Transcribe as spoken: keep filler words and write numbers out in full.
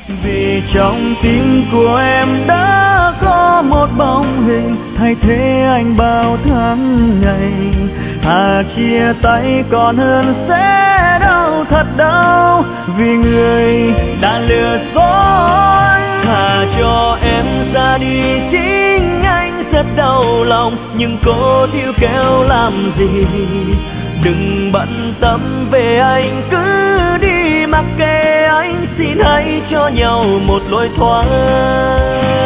Vì trong tim của em đã có một bóng hình thay thế anh bao tháng ngày. Thà chia tay còn hơn sẽ đau thật đau, vì người đã lừa dối. Thà cho em ra đi chính anh rất đau lòng, nhưng cố níu kéo làm gì. Đừng bận tâm về anh, cứ đi mặc kệ anh, xin hãy cho nhau một lối thoát.